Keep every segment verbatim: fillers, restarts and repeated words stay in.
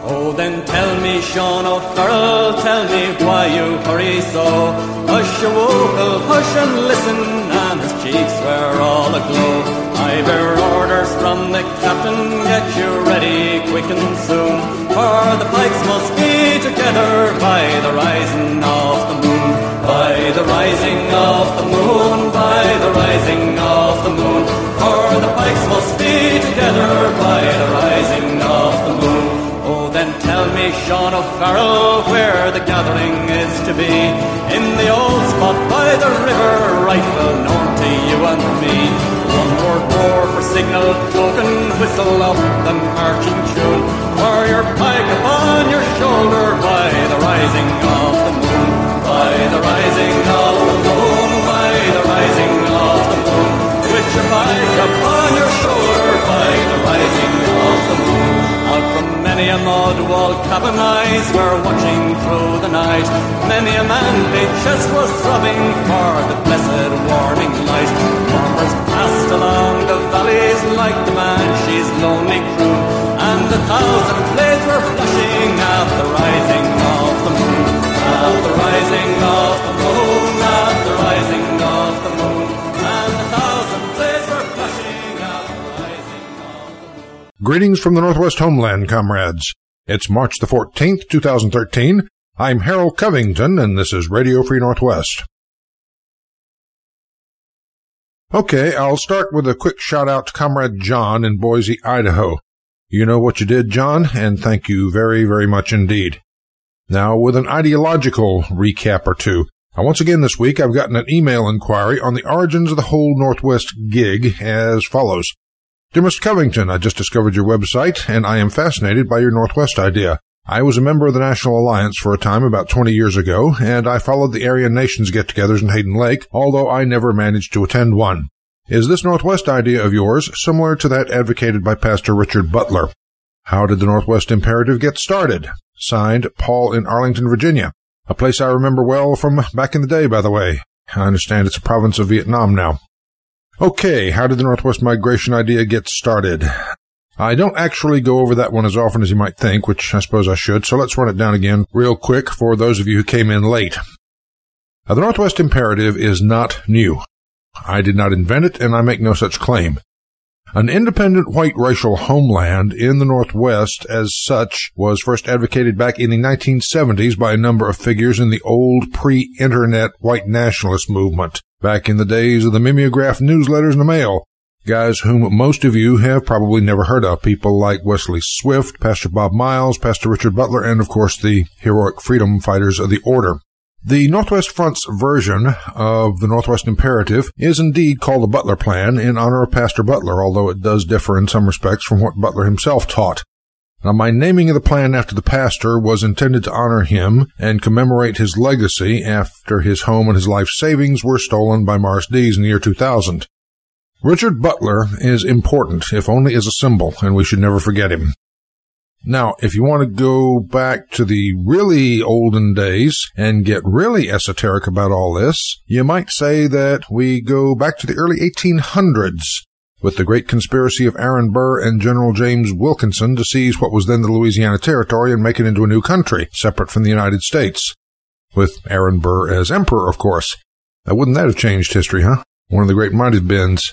Oh, then tell me, Sean O'Farrell, tell me why you hurry so. Hush, your wokel, hush and listen, and his cheeks were all aglow. I bear orders from the captain, get you ready quick and soon, for the pikes must be together by the rising of the moon. By the rising of the moon, by the rising of the moon, for the pikes must be together by the rising of the moon. Oh, then tell me, Sean O'Farrell, where the gathering is to be. In the old spot by the river, right well known to you and me. One more roar for signal token, whistle up the marching tune, for your pike upon your shoulder by the rising of the moon. By the rising of the moon, by the rising of the moon, with your pike upon your shoulder by the rising of the moon. Out from many a mud wall cabin eyes were watching through the night. Many a man-big chest was throbbing for the blessed warning light. Farmers passed along the valleys like the Banshee's lonely croon, and a thousand blades were flashing at the rising of the moon. At the rising of the moon, at the rising of the moon, and a thousand blades were flashing at the rising of the moon. Greetings from the Northwest homeland, comrades. It's March the fourteenth, two thousand thirteen. I'm Harold Covington, and this is Radio Free Northwest. Okay, I'll start with a quick shout-out to Comrade John in Boise, Idaho. You know what you did, John, and thank you very, very much indeed. Now, with an ideological recap or two. Now, once again this week, I've gotten an email inquiry on the origins of the whole Northwest gig as follows. Dear Mister Covington, I just discovered your website, and I am fascinated by your Northwest idea. I was a member of the National Alliance for a time about twenty years ago, and I followed the Aryan Nations get-togethers in Hayden Lake, although I never managed to attend one. Is this Northwest idea of yours similar to that advocated by Pastor Richard Butler? How did the Northwest Imperative get started? Signed, Paul in Arlington, Virginia. A place I remember well from back in the day, by the way. I understand it's a province of Vietnam now. Okay, how did the Northwest migration idea get started? I don't actually go over that one as often as you might think, which I suppose I should, so let's run it down again real quick for those of you who came in late. Now, the Northwest Imperative is not new. I did not invent it, and I make no such claim. An independent white racial homeland in the Northwest as such was first advocated back in the nineteen seventies by a number of figures in the old pre-internet white nationalist movement, back in the days of the mimeograph newsletters in the mail, guys whom most of you have probably never heard of, people like Wesley Swift, Pastor Bob Miles, Pastor Richard Butler, and of course the heroic freedom fighters of the Order. The Northwest Front's version of the Northwest Imperative is indeed called the Butler Plan in honor of Pastor Butler, although it does differ in some respects from what Butler himself taught. Now, my naming of the plan after the pastor was intended to honor him and commemorate his legacy after his home and his life savings were stolen by Morris Dees in the year two thousand. Richard Butler is important, if only as a symbol, and we should never forget him. Now, if you want to go back to the really olden days and get really esoteric about all this, you might say that we go back to the early eighteen hundreds with the great conspiracy of Aaron Burr and General James Wilkinson to seize what was then the Louisiana Territory and make it into a new country, separate from the United States. With Aaron Burr as emperor, of course. Now, wouldn't that have changed history, huh? One of the great might have beens.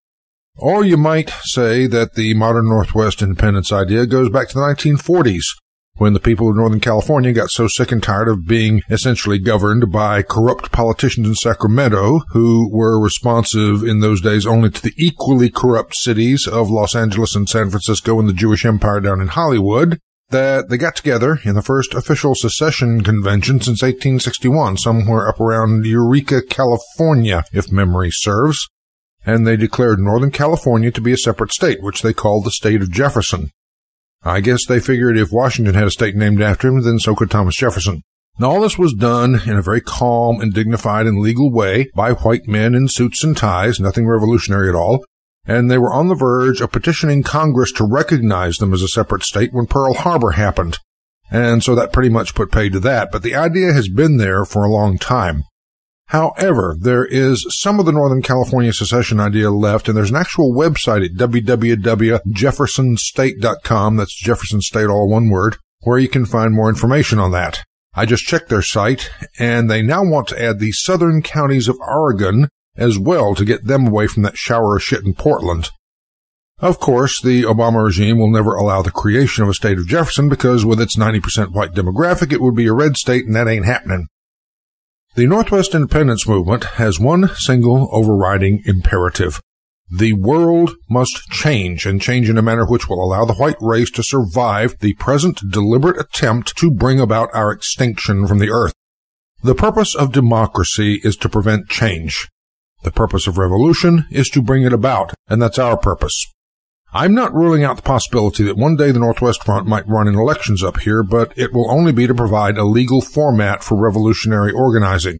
Or you might say that the modern Northwest independence idea goes back to the nineteen forties, when the people of Northern California got so sick and tired of being essentially governed by corrupt politicians in Sacramento, who were responsive in those days only to the equally corrupt cities of Los Angeles and San Francisco and the Jewish Empire down in Hollywood, that they got together in the first official secession convention since eighteen sixty-one, somewhere up around Eureka, California, if memory serves. And they declared Northern California to be a separate state, which they called the state of Jefferson. I guess they figured if Washington had a state named after him, then so could Thomas Jefferson. Now, all this was done in a very calm and dignified and legal way by white men in suits and ties, nothing revolutionary at all, and they were on the verge of petitioning Congress to recognize them as a separate state when Pearl Harbor happened. And so that pretty much put paid to that, but the idea has been there for a long time. However, there is some of the Northern California secession idea left, and there's an actual website at w w w dot jefferson state dot com, that's Jefferson State, all one word, where you can find more information on that. I just checked their site, and they now want to add the southern counties of Oregon as well to get them away from that shower of shit in Portland. Of course, the Obama regime will never allow the creation of a state of Jefferson because with its ninety percent white demographic, it would be a red state, and that ain't happening. The Northwest Independence Movement has one single overriding imperative. The world must change, and change in a manner which will allow the white race to survive the present deliberate attempt to bring about our extinction from the earth. The purpose of democracy is to prevent change. The purpose of revolution is to bring it about, and that's our purpose. I'm not ruling out the possibility that one day the Northwest Front might run in elections up here, but it will only be to provide a legal format for revolutionary organizing.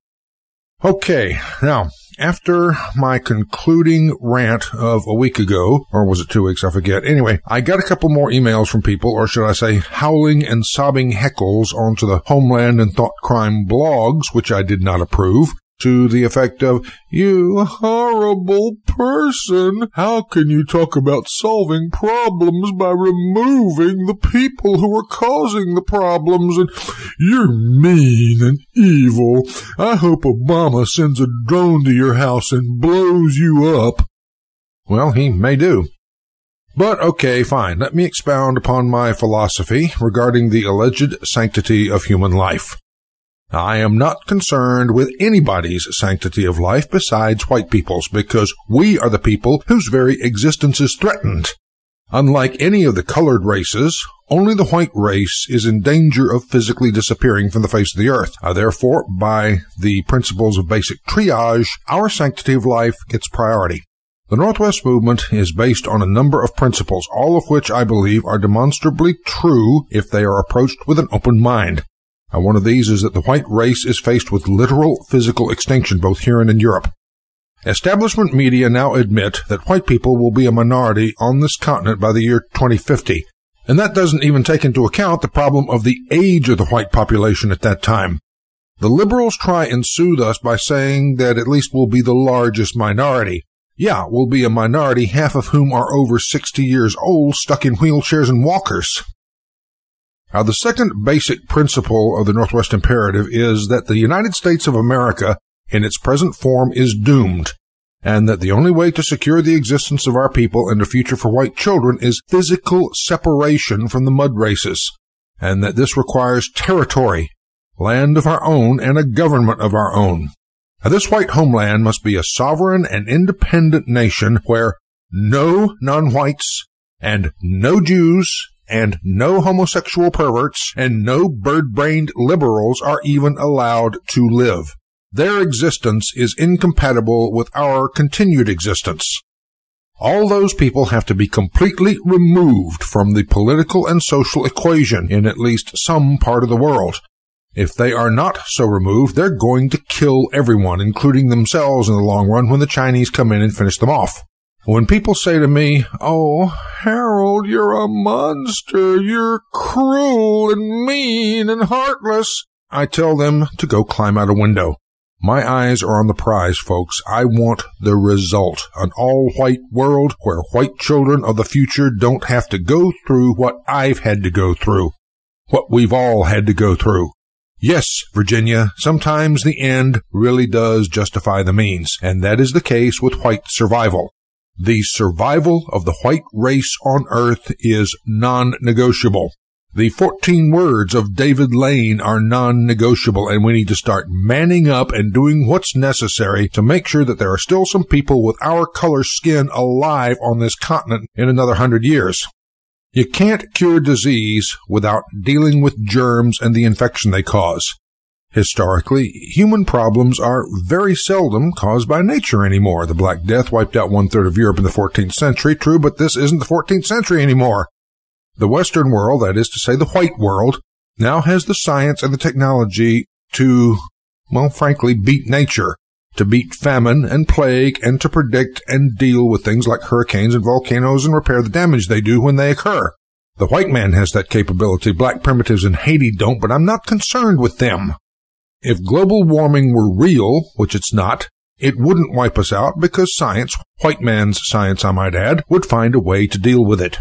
Okay, now, after my concluding rant of a week ago, or was it two weeks, I forget. Anyway, I got a couple more emails from people, or should I say howling and sobbing heckles onto the Homeland and Thought Crime blogs, which I did not approve, to the effect of, "You horrible person, how can you talk about solving problems by removing the people who are causing the problems, and you're mean and evil. I hope Obama sends a drone to your house and blows you up." Well, he may do. But okay, fine. Let me expound upon my philosophy regarding the alleged sanctity of human life. I am not concerned with anybody's sanctity of life besides white people's, because we are the people whose very existence is threatened. Unlike any of the colored races, only the white race is in danger of physically disappearing from the face of the earth. Uh, therefore, by the principles of basic triage, our sanctity of life gets priority. The Northwest Movement is based on a number of principles, all of which I believe are demonstrably true if they are approached with an open mind. Uh, one of these is that the white race is faced with literal physical extinction both here and in Europe. Establishment media now admit that white people will be a minority on this continent by the year twenty fifty, and that doesn't even take into account the problem of the age of the white population at that time. The liberals try and soothe us by saying that at least we'll be the largest minority. Yeah, we'll be a minority, half of whom are over sixty years old, stuck in wheelchairs and walkers. Now, the second basic principle of the Northwest Imperative is that the United States of America, in its present form, is doomed, and that the only way to secure the existence of our people and a future for white children is physical separation from the mud races, and that this requires territory, land of our own, and a government of our own. Now, this white homeland must be a sovereign and independent nation where no non-whites and no Jews and no homosexual perverts and no bird-brained liberals are even allowed to live. Their existence is incompatible with our continued existence. All those people have to be completely removed from the political and social equation in at least some part of the world. If they are not so removed, they're going to kill everyone, including themselves in the long run when the Chinese come in and finish them off. When people say to me, "Oh, Harold, you're a monster, you're cruel and mean and heartless," I tell them to go climb out a window. My eyes are on the prize, folks. I want the result. An all-white world where white children of the future don't have to go through what I've had to go through, what we've all had to go through. Yes, Virginia, sometimes the end really does justify the means, and that is the case with white survival. The survival of the white race on Earth is non-negotiable. The fourteen words of David Lane are non-negotiable, and we need to start manning up and doing what's necessary to make sure that there are still some people with our color skin alive on this continent in another hundred years. You can't cure disease without dealing with germs and the infection they cause. Historically, human problems are very seldom caused by nature anymore. The Black Death wiped out one-third of Europe in the fourteenth century, true, but this isn't the fourteenth century anymore. The Western world, that is to say the white world, now has the science and the technology to, well, frankly, beat nature, to beat famine and plague, and to predict and deal with things like hurricanes and volcanoes and repair the damage they do when they occur. The white man has that capability. Black primitives in Haiti don't, but I'm not concerned with them. If global warming were real, which it's not, it wouldn't wipe us out because science, white man's science I might add, would find a way to deal with it.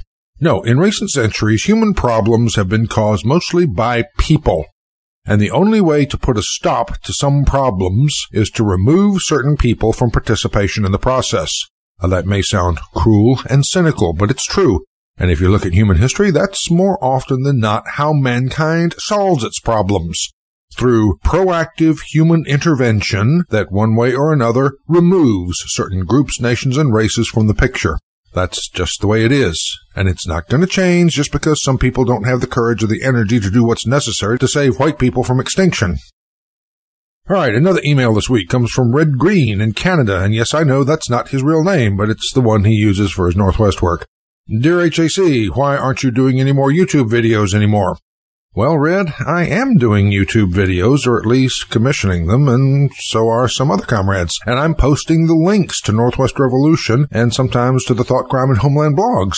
No, in recent centuries, human problems have been caused mostly by people. And the only way to put a stop to some problems is to remove certain people from participation in the process. Now, that may sound cruel and cynical, but it's true. And if you look at human history, that's more often than not how mankind solves its problems. Through proactive human intervention that one way or another removes certain groups, nations, and races from the picture. That's just the way it is. And it's not going to change just because some people don't have the courage or the energy to do what's necessary to save white people from extinction. All right, another email this week comes from Red Green in Canada. And yes, I know that's not his real name, but it's the one he uses for his Northwest work. Dear H A C, why aren't you doing any more YouTube videos anymore? Well, Red, I am doing YouTube videos, or at least commissioning them, and so are some other comrades. And I'm posting the links to Northwest Revolution and sometimes to the Thought Crime and Homeland blogs.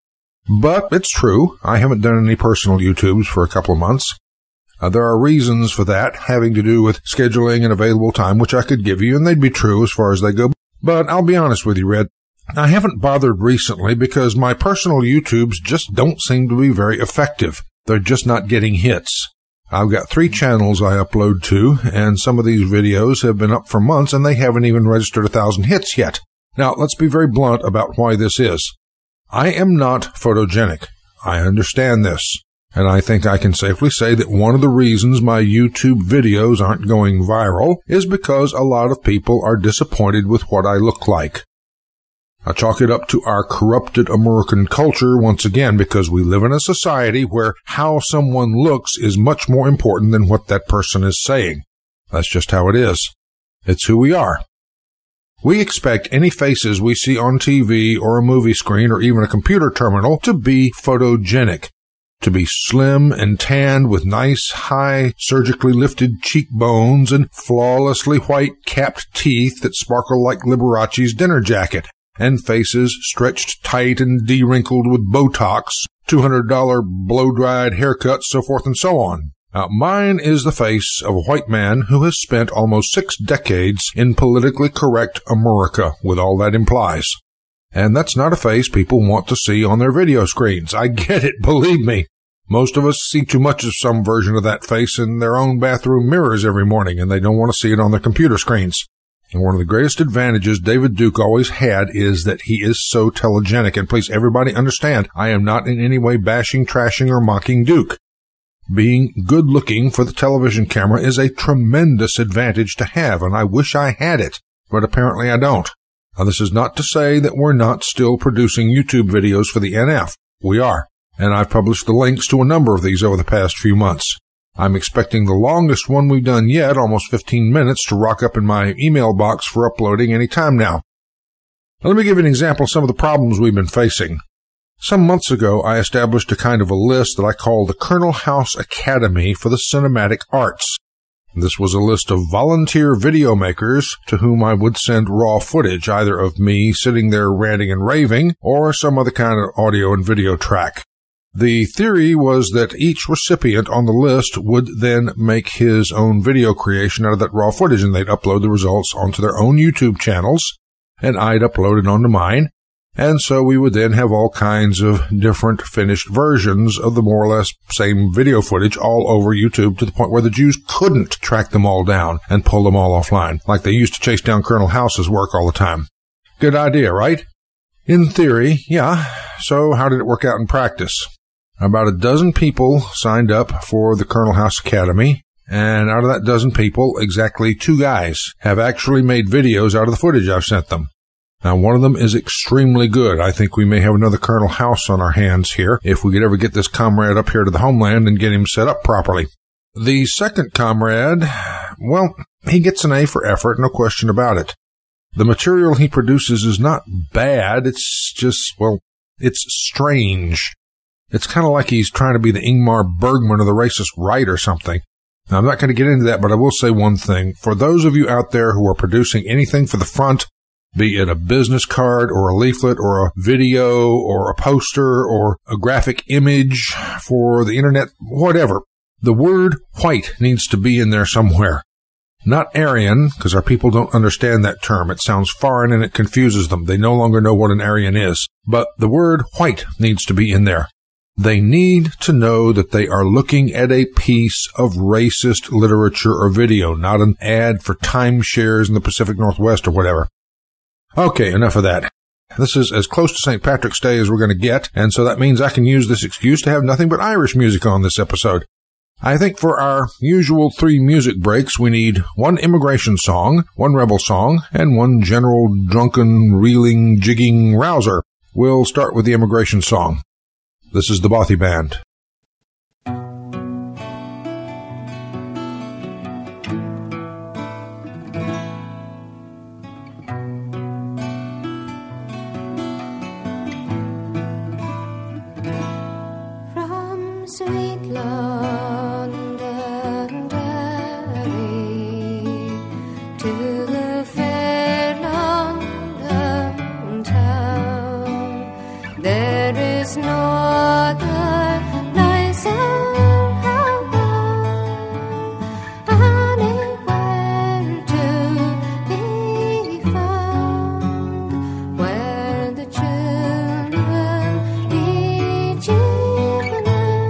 But it's true, I haven't done any personal YouTubes for a couple of months. Uh, there are reasons for that, having to do with scheduling and available time, which I could give you, and they'd be true as far as they go. But I'll be honest with you, Red. I haven't bothered recently because my personal YouTubes just don't seem to be very effective. They're just not getting hits. I've got three channels I upload to, and some of these videos have been up for months, and they haven't even registered a thousand hits yet. Now, let's be very blunt about why this is. I am not photogenic. I understand this, and I think I can safely say that one of the reasons my YouTube videos aren't going viral is because a lot of people are disappointed with what I look like. I chalk it up to our corrupted American culture once again because we live in a society where how someone looks is much more important than what that person is saying. That's just how it is. It's who we are. We expect any faces we see on T V or a movie screen or even a computer terminal to be photogenic, to be slim and tanned with nice, high, surgically lifted cheekbones and flawlessly white capped teeth that sparkle like Liberace's dinner jacket, and faces stretched tight and de-wrinkled with Botox, two hundred dollars blow-dried haircuts, so forth and so on. Now, mine is the face of a white man who has spent almost six decades in politically correct America, with all that implies. And that's not a face people want to see on their video screens. I get it, believe me. Most of us see too much of some version of that face in their own bathroom mirrors every morning, and they don't want to see it on their computer screens. And one of the greatest advantages David Duke always had is that he is so telegenic. And please, everybody understand, I am not in any way bashing, trashing, or mocking Duke. Being good-looking for the television camera is a tremendous advantage to have, and I wish I had it, but apparently I don't. Now, this is not to say that we're not still producing YouTube videos for the N F. We are, and I've published the links to a number of these over the past few months. I'm expecting the longest one we've done yet, almost fifteen minutes, to rock up in my email box for uploading any time now. Now, let me give you an example of some of the problems we've been facing. Some months ago, I established a kind of a list that I call the Colonel House Academy for the Cinematic Arts. This was a list of volunteer video makers to whom I would send raw footage, either of me sitting there ranting and raving, or some other kind of audio and video track. The theory was that each recipient on the list would then make his own video creation out of that raw footage, and they'd upload the results onto their own YouTube channels, and I'd upload it onto mine. And so we would then have all kinds of different finished versions of the more or less same video footage all over YouTube, to the point where the Jews couldn't track them all down and pull them all offline, like they used to chase down Colonel House's work all the time. Good idea, right? In theory, yeah. So how did it work out in practice? About a dozen people signed up for the Colonel House Academy, and out of that dozen people, exactly two guys have actually made videos out of the footage I've sent them. Now, one of them is extremely good. I think we may have another Colonel House on our hands here if we could ever get this comrade up here to the homeland and get him set up properly. The second comrade, well, he gets an A for effort, no question about it. The material he produces is not bad. It's just, well, it's strange. It's kind of like he's trying to be the Ingmar Bergman of the racist right or something. Now, I'm not going to get into that, but I will say one thing. For those of you out there who are producing anything for the front, be it a business card or a leaflet or a video or a poster or a graphic image for the internet, whatever, the word white needs to be in there somewhere. Not Aryan, because our people don't understand that term. It sounds foreign and it confuses them. They no longer know what an Aryan is. But the word white needs to be in there. They need to know that they are looking at a piece of racist literature or video, not an ad for timeshares in the Pacific Northwest or whatever. Okay, enough of that. This is as close to Saint Patrick's Day as we're going to get, and so that means I can use this excuse to have nothing but Irish music on this episode. I think for our usual three music breaks, we need one immigration song, one rebel song, and one general drunken, reeling, jigging rouser. We'll start with the immigration song. This is the Bothy Band. From sweet London to the fair London town, there is no other nicer harbor anywhere to be found, where the children each evening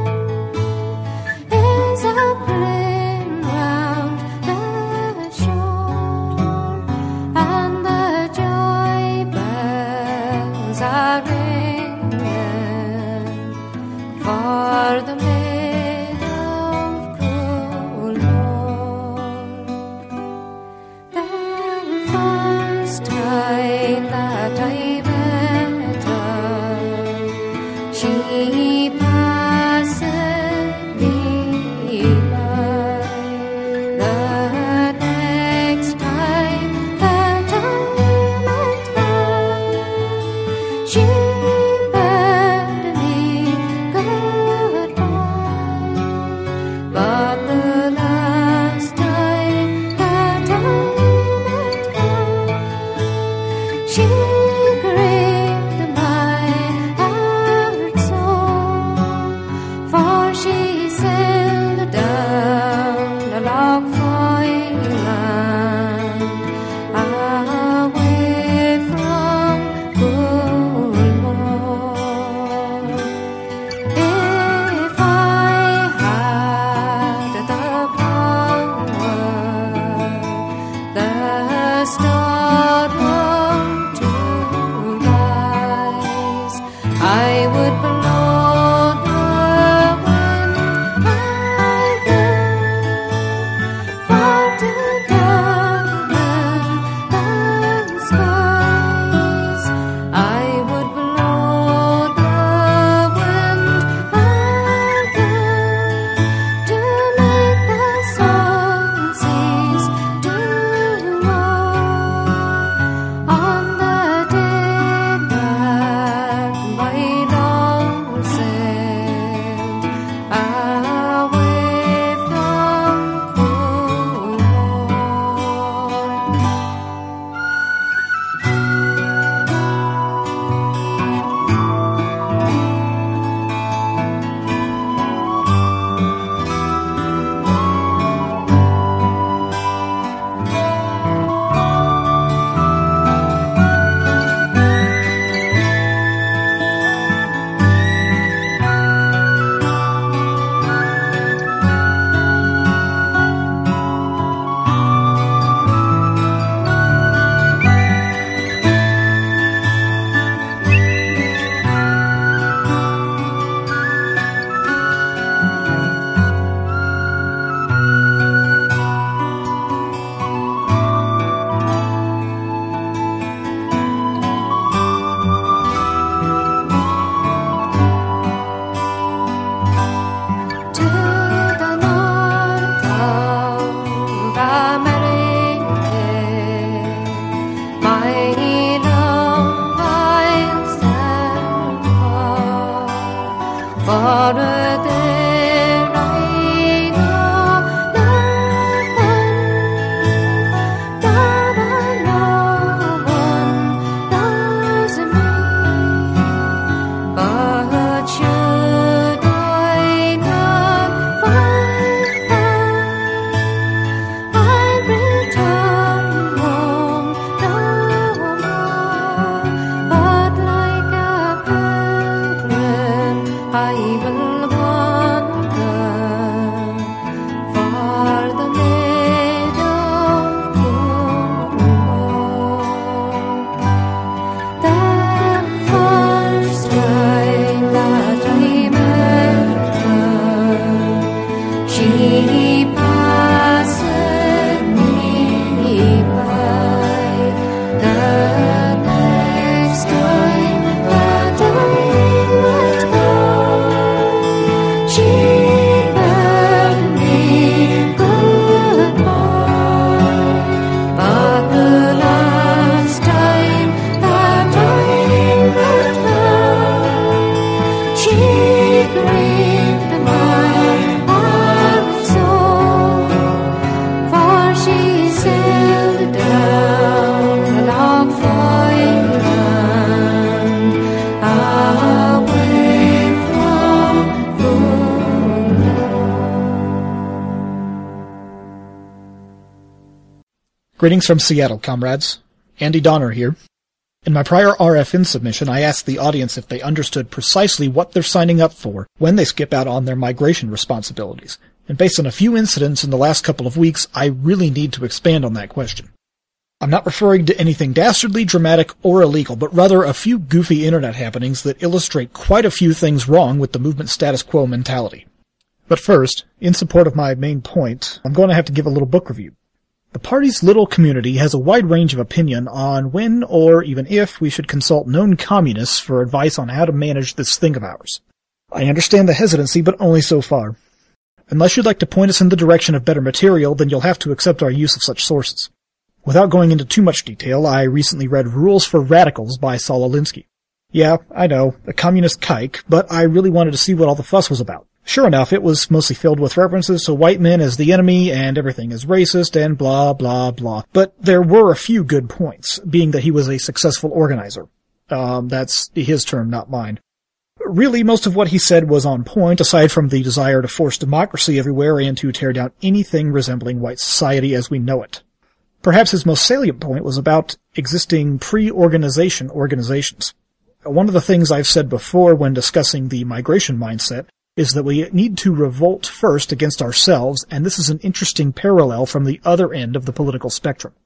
is a playing round the shore, and the joy bells are ringing for the maid of Coolmore. The first time that I met her, she passed me by. The next time that I met her, she Greetings from Seattle, comrades. Andy Donner here. In my prior R F N submission, I asked the audience if they understood precisely what they're signing up for when they skip out on their migration responsibilities. And based on a few incidents in the last couple of weeks, I really need to expand on that question. I'm not referring to anything dastardly, dramatic, or illegal, but rather a few goofy internet happenings that illustrate quite a few things wrong with the movement status quo mentality. But first, in support of my main point, I'm going to have to give a little book review. The party's little community has a wide range of opinion on when or even if we should consult known communists for advice on how to manage this thing of ours. I understand the hesitancy, but only so far. Unless you'd like to point us in the direction of better material, then you'll have to accept our use of such sources. Without going into too much detail, I recently read Rules for Radicals by Saul Alinsky. Yeah, I know, a communist kike, but I really wanted to see what all the fuss was about. Sure enough, it was mostly filled with references to white men as the enemy and everything is racist and blah, blah, blah. But there were a few good points, being that he was a successful organizer. Um, that's his term, not mine. Really, most of what he said was on point, aside from the desire to force democracy everywhere and to tear down anything resembling white society as we know it. Perhaps his most salient point was about existing pre-organization organizations. One of the things I've said before when discussing the migration mindset is that we need to revolt first against ourselves, and this is an interesting parallel from the other end of the political spectrum.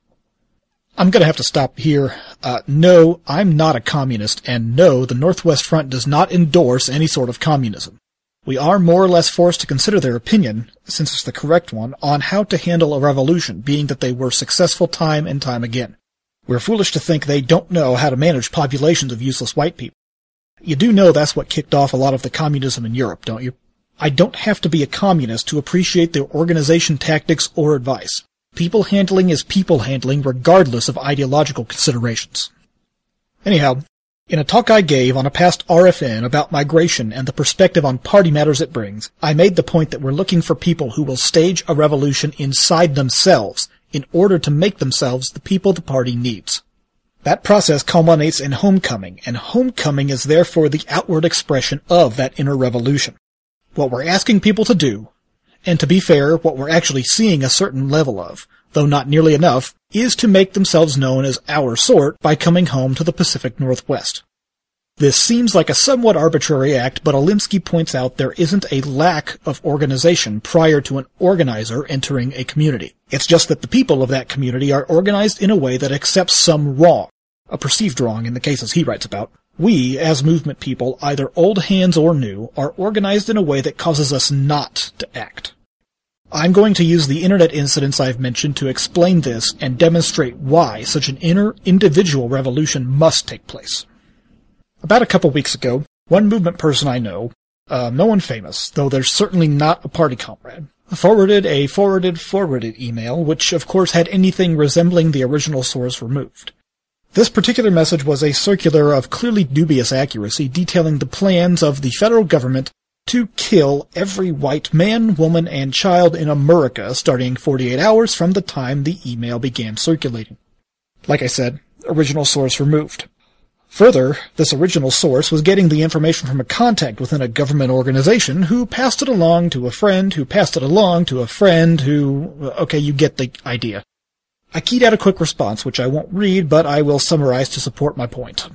I'm going to have to stop here. Uh, no, I'm not a communist, and no, the Northwest Front does not endorse any sort of communism. We are more or less forced to consider their opinion, since it's the correct one, on how to handle a revolution, being that they were successful time and time again. We're foolish to think they don't know how to manage populations of useless white people. You do know that's what kicked off a lot of the communism in Europe, don't you? I don't have to be a communist to appreciate their organization tactics or advice. People handling is people handling regardless of ideological considerations. Anyhow, in a talk I gave on a past R F N about migration and the perspective on party matters it brings, I made the point that we're looking for people who will stage a revolution inside themselves in order to make themselves the people the party needs. That process culminates in homecoming, and homecoming is therefore the outward expression of that inner revolution. What we're asking people to do, and to be fair, what we're actually seeing a certain level of, though not nearly enough, is to make themselves known as our sort by coming home to the Pacific Northwest. This seems like a somewhat arbitrary act, but Alinsky points out there isn't a lack of organization prior to an organizer entering a community. It's just that the people of that community are organized in a way that accepts some wrong, a perceived wrong in the cases he writes about. We, as movement people, either old hands or new, are organized in a way that causes us not to act. I'm going to use the internet incidents I've mentioned to explain this and demonstrate why such an inner, individual revolution must take place. About a couple weeks ago, one movement person I know, uh, no one famous, though there's certainly not a party comrade, forwarded a forwarded forwarded email, which of course had anything resembling the original source removed. This particular message was a circular of clearly dubious accuracy detailing the plans of the federal government to kill every white man, woman, and child in America starting forty-eight hours from the time the email began circulating. Like I said, original source removed. Further, this original source was getting the information from a contact within a government organization who passed it along to a friend who passed it along to a friend who... Okay, you get the idea. I keyed out a quick response, which I won't read, but I will summarize to support my point.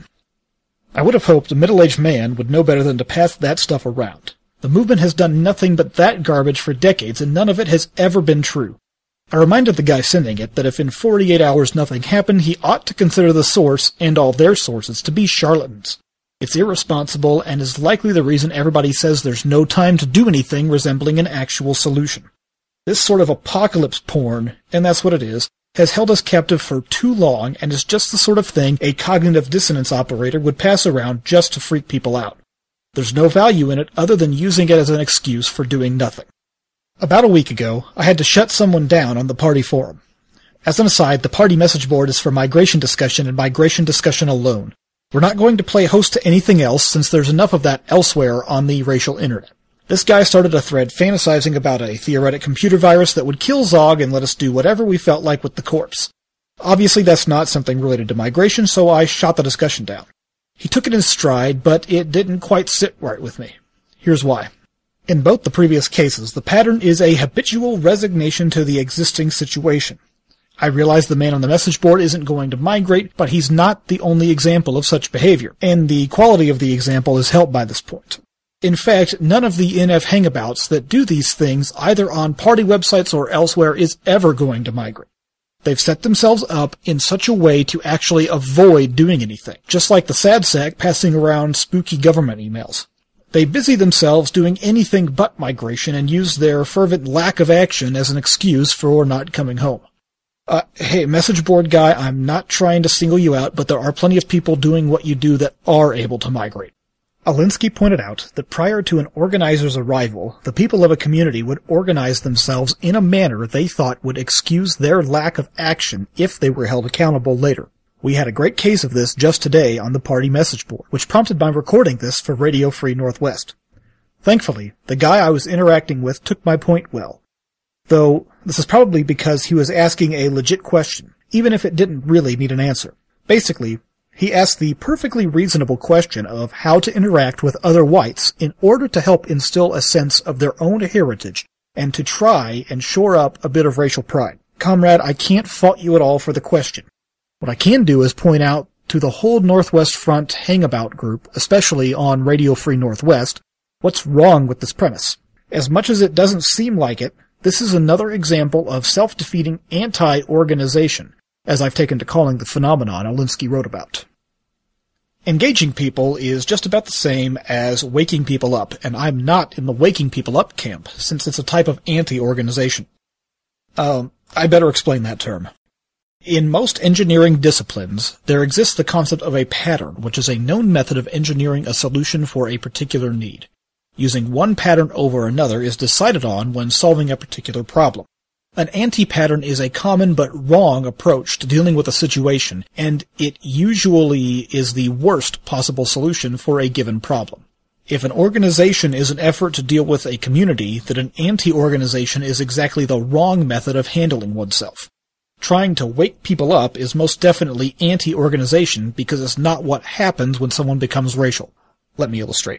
I would have hoped a middle-aged man would know better than to pass that stuff around. The movement has done nothing but that garbage for decades, and none of it has ever been true. I reminded the guy sending it that if in forty-eight hours nothing happened, he ought to consider the source, and all their sources, to be charlatans. It's irresponsible, and is likely the reason everybody says there's no time to do anything resembling an actual solution. This sort of apocalypse porn, and that's what it is, has held us captive for too long, and is just the sort of thing a cognitive dissonance operator would pass around just to freak people out. There's no value in it other than using it as an excuse for doing nothing. About a week ago, I had to shut someone down on the party forum. As an aside, the party message board is for migration discussion and migration discussion alone. We're not going to play host to anything else since there's enough of that elsewhere on the racial internet. This guy started a thread fantasizing about a theoretic computer virus that would kill Zog and let us do whatever we felt like with the corpse. Obviously that's not something related to migration, so I shot the discussion down. He took it in stride, but it didn't quite sit right with me. Here's why. In both the previous cases, the pattern is a habitual resignation to the existing situation. I realize the man on the message board isn't going to migrate, but he's not the only example of such behavior, and the quality of the example is helped by this point. In fact, none of the N F hangabouts that do these things, either on party websites or elsewhere, is ever going to migrate. They've set themselves up in such a way to actually avoid doing anything, just like the sad sack passing around spooky government emails. They busy themselves doing anything but migration and use their fervent lack of action as an excuse for not coming home. Uh, hey, message board guy, I'm not trying to single you out, but there are plenty of people doing what you do that are able to migrate. Alinsky pointed out that prior to an organizer's arrival, the people of a community would organize themselves in a manner they thought would excuse their lack of action if they were held accountable later. We had a great case of this just today on the party message board, which prompted my recording this for Radio Free Northwest. Thankfully, the guy I was interacting with took my point well, though this is probably because he was asking a legit question, even if it didn't really need an answer. Basically, he asked the perfectly reasonable question of how to interact with other whites in order to help instill a sense of their own heritage and to try and shore up a bit of racial pride. Comrade, I can't fault you at all for the question. What I can do is point out to the whole Northwest Front hangabout group, especially on Radio Free Northwest, what's wrong with this premise. As much as it doesn't seem like it, this is another example of self-defeating anti-organization, as I've taken to calling the phenomenon Alinsky wrote about. Engaging people is just about the same as waking people up, and I'm not in the waking people up camp, since it's a type of anti-organization. Um, I better explain that term. In most engineering disciplines, there exists the concept of a pattern, which is a known method of engineering a solution for a particular need. Using one pattern over another is decided on when solving a particular problem. An anti-pattern is a common but wrong approach to dealing with a situation, and it usually is the worst possible solution for a given problem. If an organization is an effort to deal with a community, then an anti-organization is exactly the wrong method of handling oneself. Trying to wake people up is most definitely anti-organization because it's not what happens when someone becomes racial. Let me illustrate.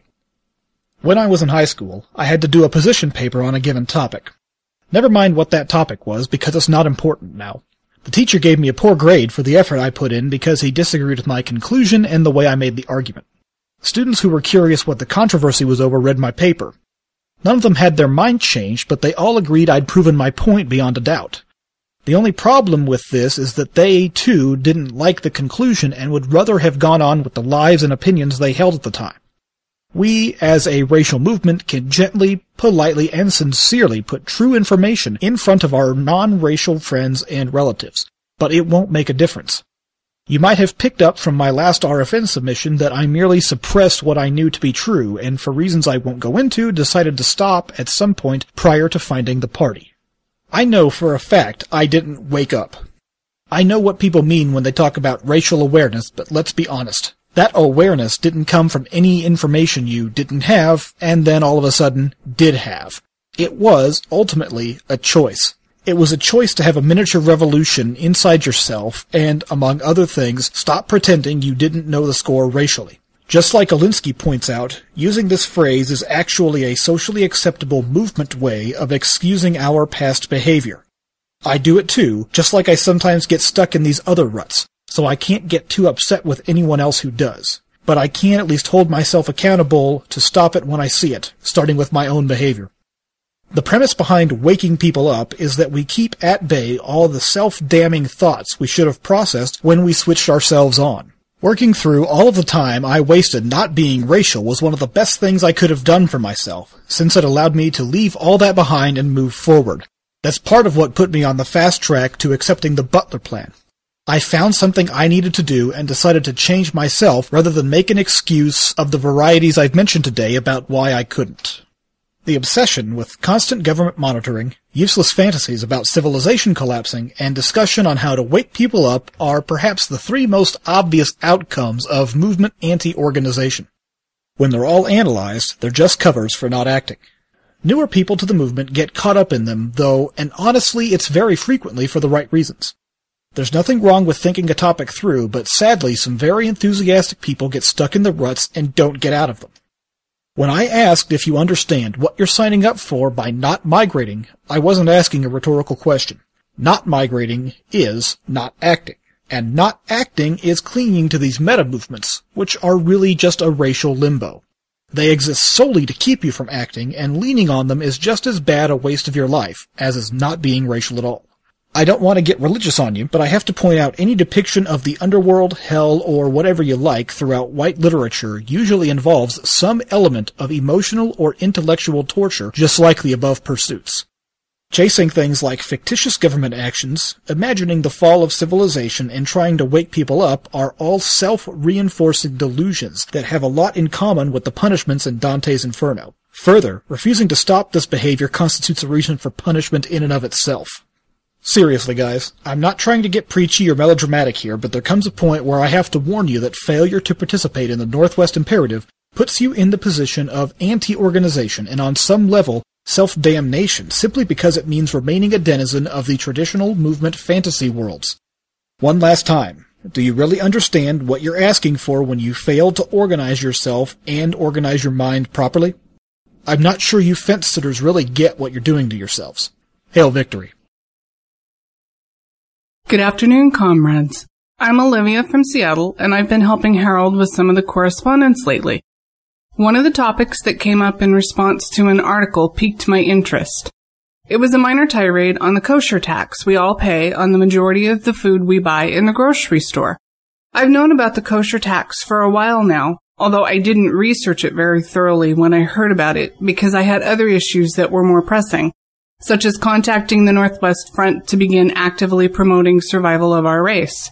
When I was in high school, I had to do a position paper on a given topic. Never mind what that topic was, because it's not important now. The teacher gave me a poor grade for the effort I put in because he disagreed with my conclusion and the way I made the argument. Students who were curious what the controversy was over read my paper. None of them had their mind changed, but they all agreed I'd proven my point beyond a doubt. The only problem with this is that they, too, didn't like the conclusion and would rather have gone on with the lives and opinions they held at the time. We, as a racial movement, can gently, politely, and sincerely put true information in front of our non-racial friends and relatives, but it won't make a difference. You might have picked up from my last R F N submission that I merely suppressed what I knew to be true, and for reasons I won't go into, decided to stop at some point prior to finding the party. I know for a fact I didn't wake up. I know what people mean when they talk about racial awareness, but let's be honest. That awareness didn't come from any information you didn't have, and then all of a sudden did have. It was, ultimately, a choice. It was a choice to have a miniature revolution inside yourself, and, among other things, stop pretending you didn't know the score racially. Just like Alinsky points out, using this phrase is actually a socially acceptable movement way of excusing our past behavior. I do it too, just like I sometimes get stuck in these other ruts. So I can't get too upset with anyone else who does. But I can at least hold myself accountable to stop it when I see it, starting with my own behavior. The premise behind waking people up is that we keep at bay all the self-damning thoughts we should have processed when we switched ourselves on. Working through all of the time I wasted not being racial was one of the best things I could have done for myself, since it allowed me to leave all that behind and move forward. That's part of what put me on the fast track to accepting the Butler Plan. I found something I needed to do and decided to change myself rather than make an excuse of the varieties I've mentioned today about why I couldn't. The obsession with constant government monitoring, useless fantasies about civilization collapsing, and discussion on how to wake people up are perhaps the three most obvious outcomes of movement anti-organization. When they're all analyzed, they're just covers for not acting. Newer people to the movement get caught up in them, though, and honestly it's very frequently for the right reasons. There's nothing wrong with thinking a topic through, but sadly some very enthusiastic people get stuck in the ruts and don't get out of them. When I asked if you understand what you're signing up for by not migrating, I wasn't asking a rhetorical question. Not migrating is not acting. And not acting is clinging to these meta-movements, which are really just a racial limbo. They exist solely to keep you from acting, and leaning on them is just as bad a waste of your life as is not being racial at all. I don't want to get religious on you, but I have to point out any depiction of the underworld, hell, or whatever you like throughout white literature usually involves some element of emotional or intellectual torture, just like the above pursuits. Chasing things like fictitious government actions, imagining the fall of civilization, and trying to wake people up are all self-reinforcing delusions that have a lot in common with the punishments in Dante's Inferno. Further, refusing to stop this behavior constitutes a reason for punishment in and of itself. Seriously, guys, I'm not trying to get preachy or melodramatic here, but there comes a point where I have to warn you that failure to participate in the Northwest Imperative puts you in the position of anti-organization and on some level self-damnation simply because it means remaining a denizen of the traditional movement fantasy worlds. One last time, do you really understand what you're asking for when you fail to organize yourself and organize your mind properly? I'm not sure you fence-sitters really get what you're doing to yourselves. Hail victory. Good afternoon, comrades. I'm Olivia from Seattle, and I've been helping Harold with some of the correspondence lately. One of the topics that came up in response to an article piqued my interest. It was a minor tirade on the kosher tax we all pay on the majority of the food we buy in the grocery store. I've known about the kosher tax for a while now, although I didn't research it very thoroughly when I heard about it because I had other issues that were more pressing, such as contacting the Northwest Front to begin actively promoting survival of our race.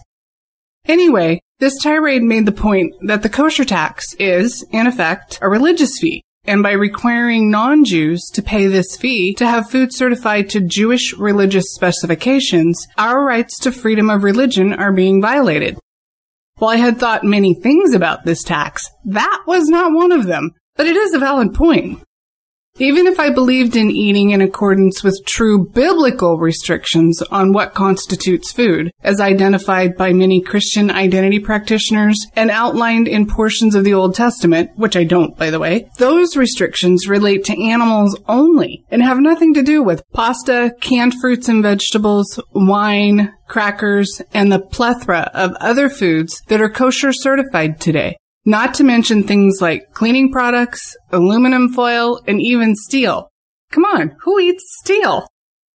Anyway, this tirade made the point that the kosher tax is, in effect, a religious fee, and by requiring non-Jews to pay this fee to have food certified to Jewish religious specifications, our rights to freedom of religion are being violated. While I had thought many things about this tax, that was not one of them, but it is a valid point. Even if I believed in eating in accordance with true biblical restrictions on what constitutes food, as identified by many Christian identity practitioners and outlined in portions of the Old Testament, which I don't, by the way, those restrictions relate to animals only and have nothing to do with pasta, canned fruits and vegetables, wine, crackers, and the plethora of other foods that are kosher certified today. Not to mention things like cleaning products, aluminum foil, and even steel. Come on, who eats steel?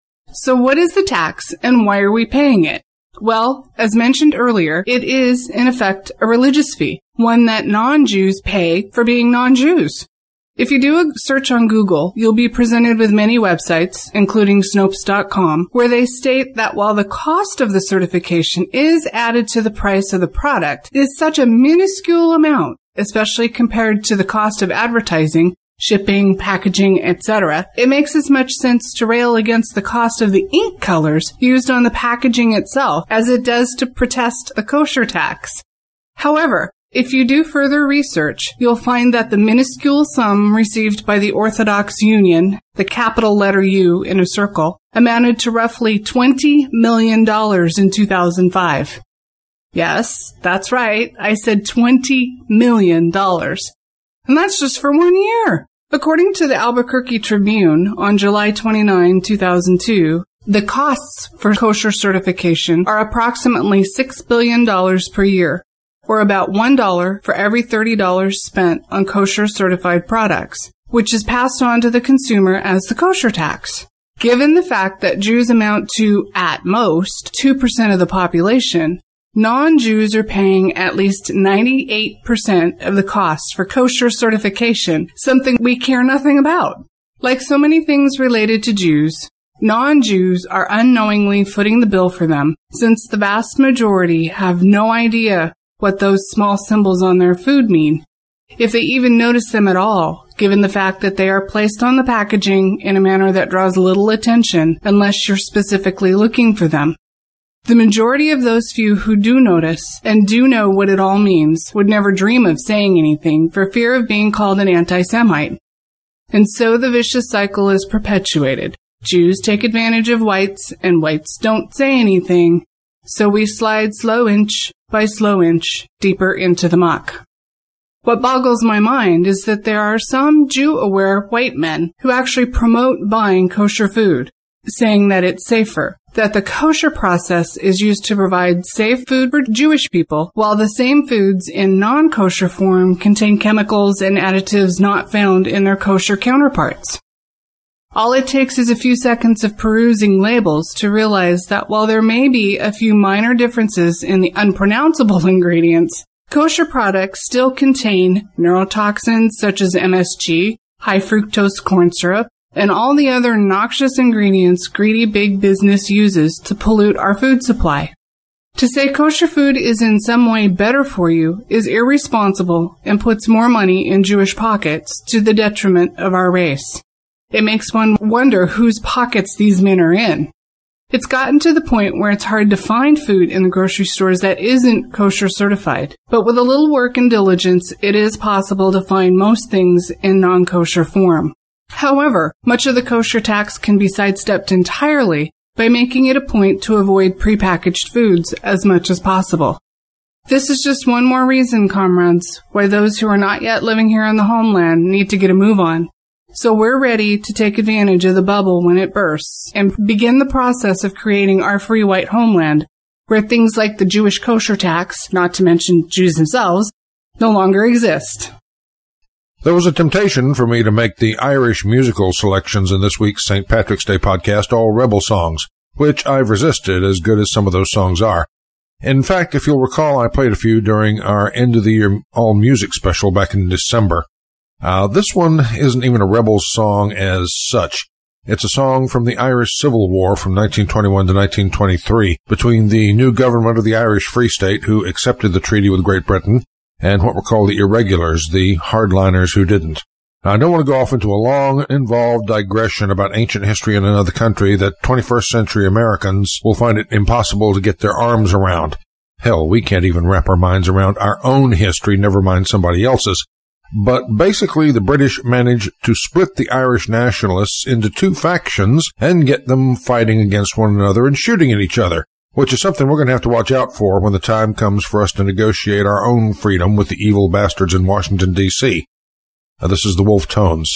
So what is the tax and why are we paying it? Well, as mentioned earlier, it is, in effect, a religious fee, one that non-Jews pay for being non-Jews. If you do a search on Google, you'll be presented with many websites, including Snopes dot com, where they state that while the cost of the certification is added to the price of the product, it is such a minuscule amount, especially compared to the cost of advertising, shipping, packaging, et cetera. It makes as much sense to rail against the cost of the ink colors used on the packaging itself as it does to protest the kosher tax. However, if you do further research, you'll find that the minuscule sum received by the Orthodox Union, the capital letter U in a circle, amounted to roughly twenty million dollars in two thousand five. Yes, that's right, I said twenty million dollars. And that's just for one year. According to the Albuquerque Tribune on July twenty-ninth, two thousand two, the costs for kosher certification are approximately six billion dollars per year, or about one dollar for every thirty dollars spent on kosher-certified products, which is passed on to the consumer as the kosher tax. Given the fact that Jews amount to, at most, two percent of the population, non-Jews are paying at least ninety-eight percent of the cost for kosher certification, something we care nothing about. Like so many things related to Jews, non-Jews are unknowingly footing the bill for them, since the vast majority have no idea what those small symbols on their food mean, if they even notice them at all, given the fact that they are placed on the packaging in a manner that draws little attention unless you're specifically looking for them. The majority of those few who do notice and do know what it all means would never dream of saying anything for fear of being called an anti-Semite. And so the vicious cycle is perpetuated. Jews take advantage of whites, and whites don't say anything, so we slide slow inch by slow inch deeper into the muck. What boggles my mind is that there are some Jew-aware white men who actually promote buying kosher food, saying that it's safer, that the kosher process is used to provide safe food for Jewish people, while the same foods in non-kosher form contain chemicals and additives not found in their kosher counterparts. All it takes is a few seconds of perusing labels to realize that while there may be a few minor differences in the unpronounceable ingredients, kosher products still contain neurotoxins such as M S G, high fructose corn syrup, and all the other noxious ingredients greedy big business uses to pollute our food supply. To say kosher food is in some way better for you is irresponsible and puts more money in Jewish pockets to the detriment of our race. It makes one wonder whose pockets these men are in. It's gotten to the point where it's hard to find food in the grocery stores that isn't kosher certified. But with a little work and diligence, it is possible to find most things in non-kosher form. However, much of the kosher tax can be sidestepped entirely by making it a point to avoid prepackaged foods as much as possible. This is just one more reason, comrades, why those who are not yet living here in the homeland need to get a move on. So we're ready to take advantage of the bubble when it bursts and begin the process of creating our free white homeland, where things like the Jewish kosher tax, not to mention Jews themselves, no longer exist. There was a temptation for me to make the Irish musical selections in this week's Saint Patrick's Day podcast all rebel songs, which I've resisted, as good as some of those songs are. In fact, if you'll recall, I played a few during our end-of-the-year all-music special back in December. Uh, this one isn't even a rebel song as such. It's a song from the Irish Civil War from nineteen twenty-one to nineteen twenty-three between the new government of the Irish Free State, who accepted the treaty with Great Britain, and what were called the irregulars, the hardliners who didn't. Now, I don't want to go off into a long, involved digression about ancient history in another country that twenty-first century Americans will find it impossible to get their arms around. Hell, we can't even wrap our minds around our own history, never mind somebody else's. But basically, the British managed to split the Irish nationalists into two factions and get them fighting against one another and shooting at each other, which is something we're going to have to watch out for when the time comes for us to negotiate our own freedom with the evil bastards in Washington, D C Now, this is the Wolf Tones.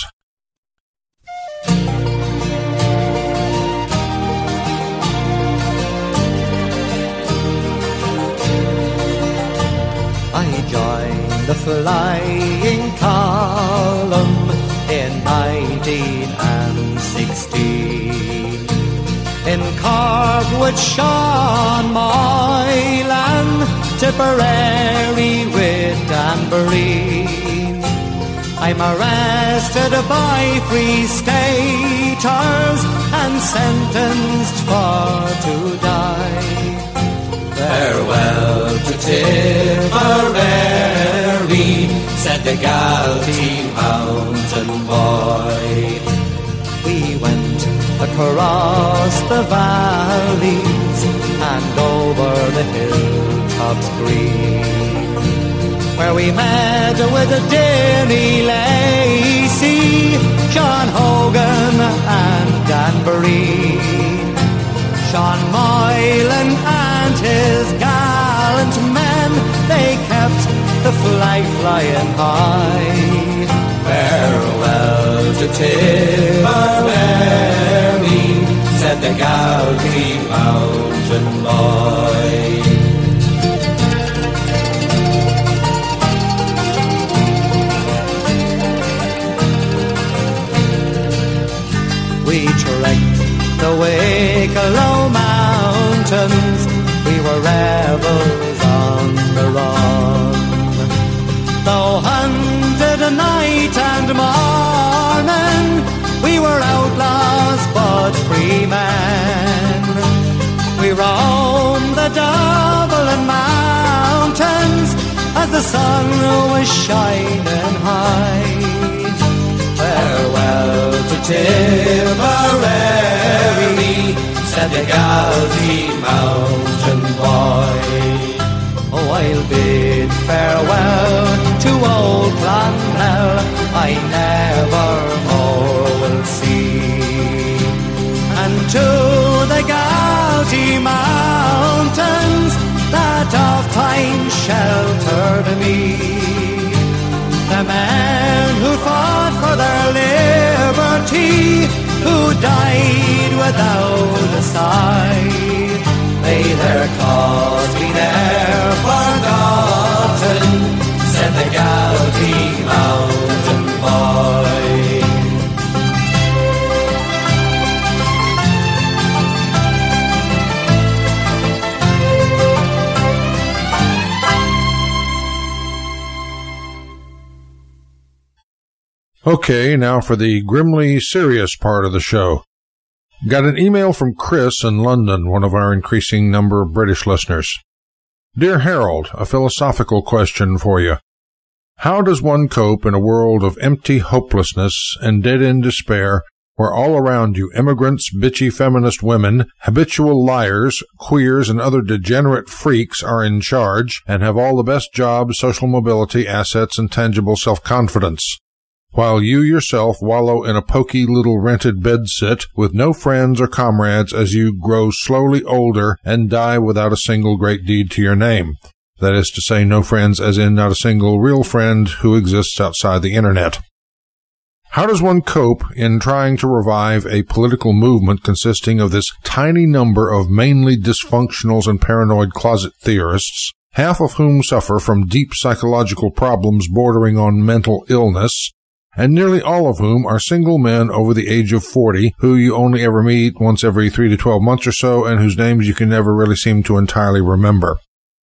I joined the flying column in nineteen sixteen. In Cork with Sean Moylan, Tipperary with Danbury. I'm arrested by Free Staters and sentenced for to die. Farewell to Tipperary, said the Galtee mountain boy. We went across the valleys and over the hilltops green, where we met with Danny Lacey, John Hogan and Danbury. Sean Moylan and his gallant men, they kept the flag flying high. Farewell to Tipperary, said the Galtee mountain boy. We trekked the Wicklow Mountains, we were rebels on the run. Though hunted night and morning, we were outlaws but free men. We roamed the Dublin mountains as the sun was shining high. Farewell to Tipperary, said the Galtee mountain boy. Oh, I'll bid farewell to old Clonmel, I never more will see. And to the Galtee mountains that oft time sheltered me, the men who fought for their liberty, who died without a sigh. May their cause be ne'er forgotten, said the Galtee mountain boy. Okay, now for the grimly serious part of the show. Got an email from Chris in London, one of our increasing number of British listeners. Dear Harold, a philosophical question for you. How does one cope in a world of empty hopelessness and dead-end despair, where all around you immigrants, bitchy feminist women, habitual liars, queers, and other degenerate freaks are in charge and have all the best jobs, social mobility, assets, and tangible self-confidence, while you yourself wallow in a poky little rented bedsit with no friends or comrades as you grow slowly older and die without a single great deed to your name? That is to say, no friends as in not a single real friend who exists outside the internet. How does one cope in trying to revive a political movement consisting of this tiny number of mainly dysfunctionals and paranoid closet theorists, half of whom suffer from deep psychological problems bordering on mental illness, and nearly all of whom are single men over the age of forty, who you only ever meet once every three to twelve months or so, and whose names you can never really seem to entirely remember?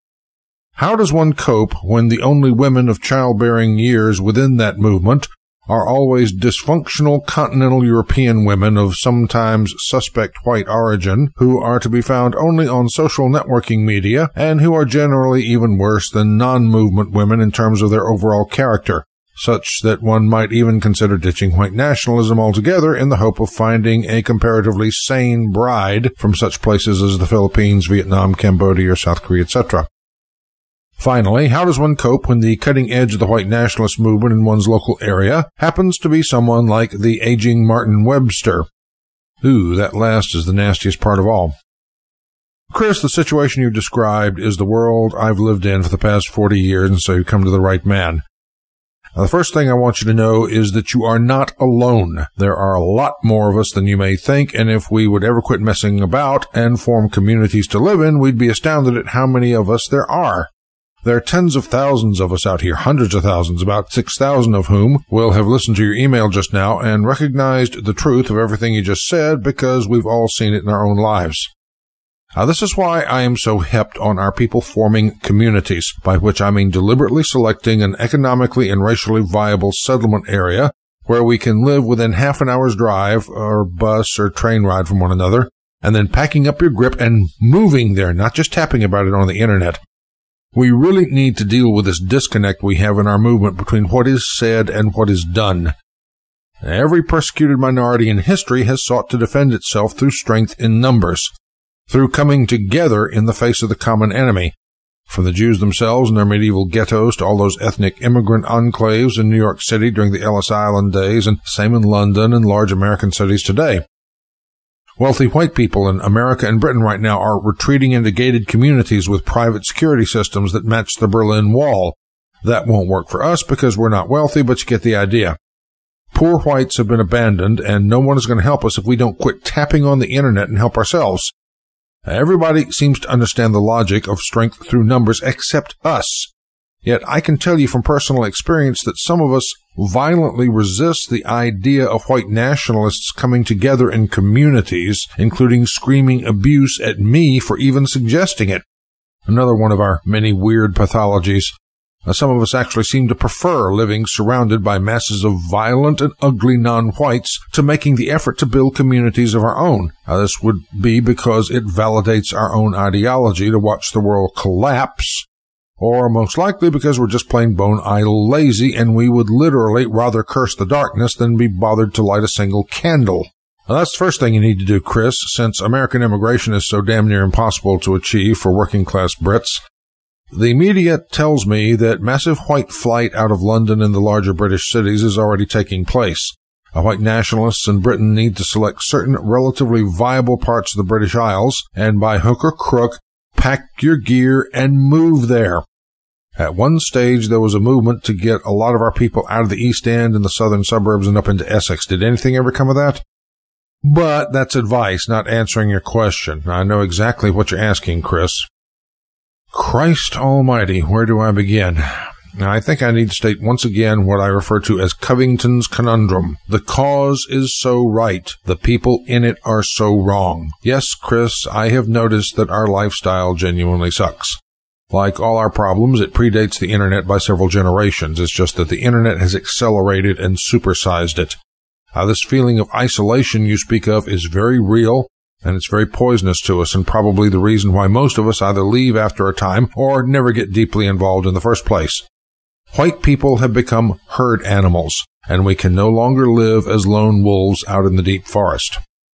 How does one cope when the only women of childbearing years within that movement are always dysfunctional continental European women of sometimes suspect white origin, who are to be found only on social networking media, and who are generally even worse than non-movement women in terms of their overall character, such that one might even consider ditching white nationalism altogether in the hope of finding a comparatively sane bride from such places as the Philippines, Vietnam, Cambodia, or South Korea, et cetera. Finally, how does one cope when the cutting edge of the white nationalist movement in one's local area happens to be someone like the aging Martin Webster? Ooh, that last is the nastiest part of all. Chris, the situation you've described is the world I've lived in for the past forty years, and so you come to the right man. Now, the first thing I want you to know is that you are not alone. There are a lot more of us than you may think, and if we would ever quit messing about and form communities to live in, we'd be astounded at how many of us there are. There are tens of thousands of us out here, hundreds of thousands, about six thousand of whom will have listened to your email just now and recognized the truth of everything you just said because we've all seen it in our own lives. Now, this is why I am so hepped on our people forming communities, by which I mean deliberately selecting an economically and racially viable settlement area where we can live within half an hour's drive or bus or train ride from one another, and then packing up your grip and moving there, not just tapping about it on the internet. We really need to deal with this disconnect we have in our movement between what is said and what is done. Every persecuted minority in history has sought to defend itself through strength in numbers, through coming together in the face of the common enemy, from the Jews themselves and their medieval ghettos to all those ethnic immigrant enclaves in New York City during the Ellis Island days, and same in London and large American cities today. Wealthy white people in America and Britain right now are retreating into gated communities with private security systems that match the Berlin Wall. That won't work for us because we're not wealthy, but you get the idea. Poor whites have been abandoned, and no one is going to help us if we don't quit tapping on the internet and help ourselves. Everybody seems to understand the logic of strength through numbers except us. Yet I can tell you from personal experience that some of us violently resist the idea of white nationalists coming together in communities, including screaming abuse at me for even suggesting it. Another one of our many weird pathologies. Now, some of us actually seem to prefer living surrounded by masses of violent and ugly non-whites to making the effort to build communities of our own. Now, this would be because it validates our own ideology to watch the world collapse, or most likely because we're just plain bone idle lazy and we would literally rather curse the darkness than be bothered to light a single candle. Now, that's the first thing you need to do, Chris, since American immigration is so damn near impossible to achieve for working-class Brits. The media tells me that massive white flight out of London and the larger British cities is already taking place. White nationalists in Britain need to select certain relatively viable parts of the British Isles and by hook or crook, pack your gear and move there. At one stage, there was a movement to get a lot of our people out of the East End and the southern suburbs and up into Essex. Did anything ever come of that? But that's advice, not answering your question. I know exactly what you're asking, Chris. Christ almighty, where do I begin? Now, I think I need to state once again what I refer to as Covington's conundrum. The cause is so right. The people in it are so wrong. Yes, Chris, I have noticed that our lifestyle genuinely sucks. Like all our problems, it predates the internet by several generations. It's just that the internet has accelerated and supersized it. Now, this feeling of isolation you speak of is very real, and it's very poisonous to us, and probably the reason why most of us either leave after a time or never get deeply involved in the first place. White people have become herd animals, and we can no longer live as lone wolves out in the deep forest.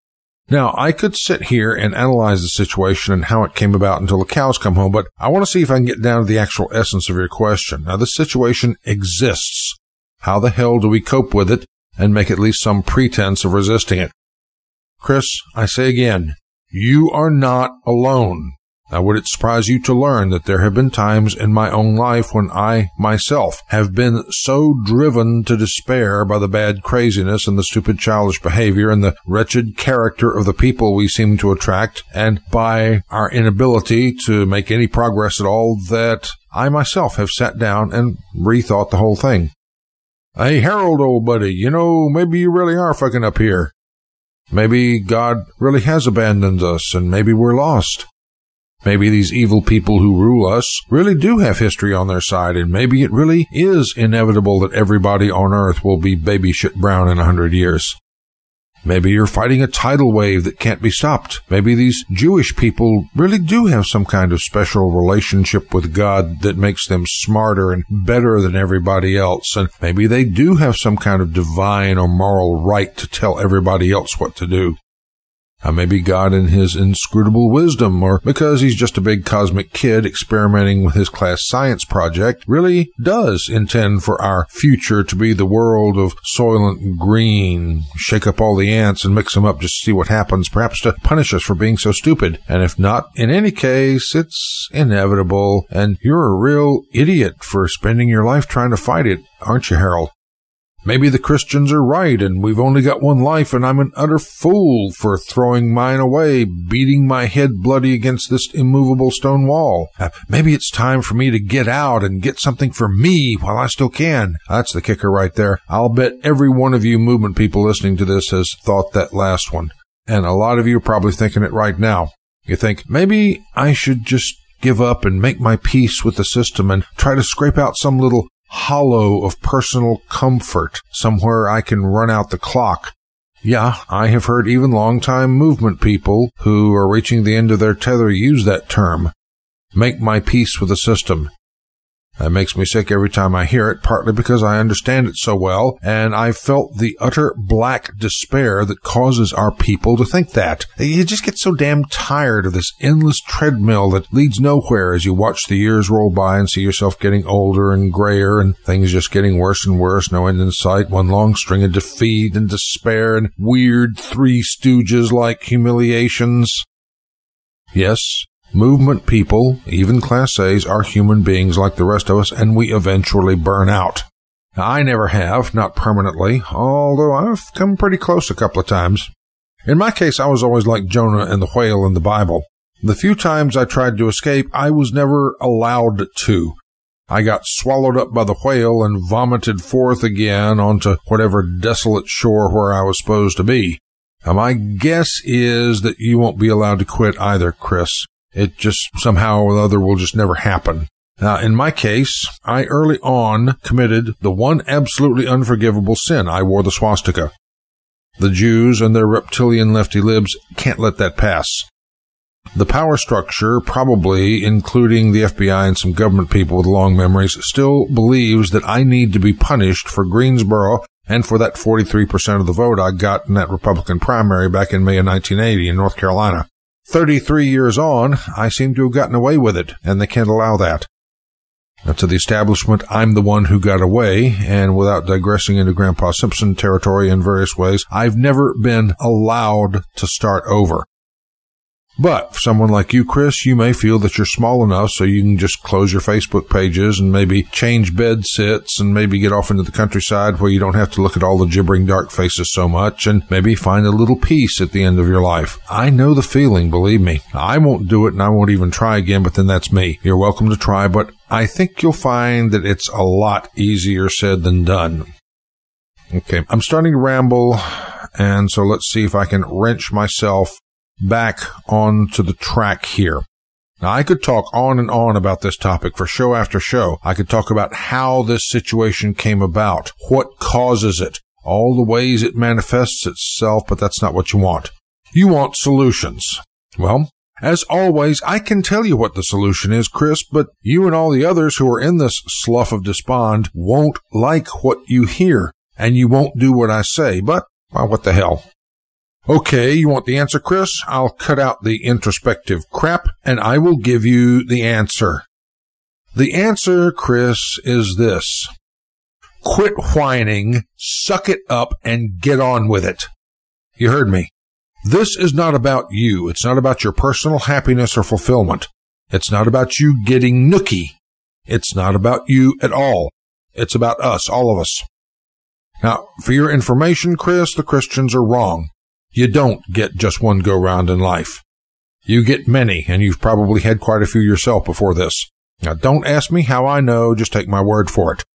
Now, I could sit here and analyze the situation and how it came about until the cows come home, but I want to see if I can get down to the actual essence of your question. Now, this situation exists. How the hell do we cope with it and make at least some pretense of resisting it? Chris, I say again, you are not alone. Now, would it surprise you to learn that there have been times in my own life when I, myself, have been so driven to despair by the bad craziness and the stupid childish behavior and the wretched character of the people we seem to attract, and by our inability to make any progress at all, that I myself have sat down and rethought the whole thing. Hey, Harold, old buddy, you know, maybe you really are fucking up here. Maybe God really has abandoned us, and maybe we're lost. Maybe these evil people who rule us really do have history on their side, and maybe it really is inevitable that everybody on earth will be baby shit brown in a hundred years. Maybe you're fighting a tidal wave that can't be stopped. Maybe these Jewish people really do have some kind of special relationship with God that makes them smarter and better than everybody else, and maybe they do have some kind of divine or moral right to tell everybody else what to do. Now, maybe God in his inscrutable wisdom, or because he's just a big cosmic kid experimenting with his class science project, really does intend for our future to be the world of Soylent Green, shake up all the ants and mix them up just to see what happens, perhaps to punish us for being so stupid. And if not, in any case, it's inevitable, and you're a real idiot for spending your life trying to fight it, aren't you, Harold? Maybe the Christians are right, and we've only got one life, and I'm an utter fool for throwing mine away, beating my head bloody against this immovable stone wall. Uh, maybe it's time for me to get out and get something for me while I still can. That's the kicker right there. I'll bet every one of you movement people listening to this has thought that last one. And a lot of you are probably thinking it right now. You think, maybe I should just give up and make my peace with the system and try to scrape out some little hollow of personal comfort, somewhere I can run out the clock. Yeah, I have heard even long-time movement people who are reaching the end of their tether use that term. Make my peace with the system. That makes me sick every time I hear it, partly because I understand it so well, and I've felt the utter black despair that causes our people to think that. You just get so damn tired of this endless treadmill that leads nowhere as you watch the years roll by and see yourself getting older and grayer and things just getting worse and worse, no end in sight, one long string of defeat and despair and weird Three Stooges-like humiliations. Yes, movement people, even Class A's, are human beings like the rest of us, and we eventually burn out. Now, I never have, not permanently, although I've come pretty close a couple of times. In my case, I was always like Jonah and the whale in the Bible. The few times I tried to escape, I was never allowed to. I got swallowed up by the whale and vomited forth again onto whatever desolate shore where I was supposed to be. Now, my guess is that you won't be allowed to quit either, Chris. It just somehow or other will just never happen. Now, in my case, I early on committed the one absolutely unforgivable sin. I wore the swastika. The Jews and their reptilian lefty libs can't let that pass. The power structure, probably including the F B I and some government people with long memories, still believes that I need to be punished for Greensboro and for that forty-three percent of the vote I got in that Republican primary back in May of nineteen eighty in North Carolina. Thirty-three years on, I seem to have gotten away with it, and they can't allow that. Now, to the establishment, I'm the one who got away, and without digressing into Grandpa Simpson territory in various ways, I've never been allowed to start over. But for someone like you, Chris, you may feel that you're small enough so you can just close your Facebook pages and maybe change bed sits and maybe get off into the countryside where you don't have to look at all the gibbering dark faces so much and maybe find a little peace at the end of your life. I know the feeling, believe me. I won't do it and I won't even try again, but then that's me. You're welcome to try, but I think you'll find that it's a lot easier said than done. Okay, I'm starting to ramble, and so let's see if I can wrench myself back onto the track here. Now, I could talk on and on about this topic for show after show. I could talk about how this situation came about, what causes it, all the ways it manifests itself, but that's not what you want. You want solutions. Well, as always, I can tell you what the solution is, Chris, but you and all the others who are in this slough of despond won't like what you hear, and you won't do what I say, but, well, what the hell. Okay, you want the answer, Chris? I'll cut out the introspective crap, and I will give you the answer. The answer, Chris, is this. Quit whining, suck it up, and get on with it. You heard me. This is not about you. It's not about your personal happiness or fulfillment. It's not about you getting nookie. It's not about you at all. It's about us, all of us. Now, for your information, Chris, the Christians are wrong. You don't get just one go-round in life. You get many, and you've probably had quite a few yourself before this. Now, don't ask me how I know, just take my word for it.